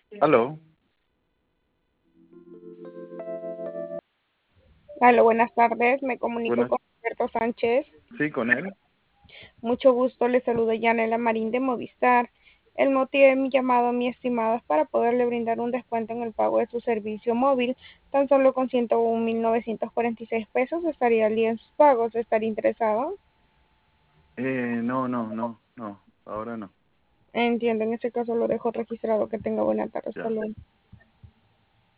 Aló, Hola, buenas tardes. Me comunico buenas, con Alberto Sánchez. sí, con él. Mucho gusto. Le saluda Yanela Marín de Movistar. El motivo de mi llamado, mi estimado, es para poderle brindar un descuento en el pago de su servicio móvil. Tan solo con 101.946 pesos estaría al día en sus pagos. ¿Estaría interesado? No, ahora no. Entiendo, en ese caso lo dejo registrado. Que tenga buena tarde. Hasta Ya, luego.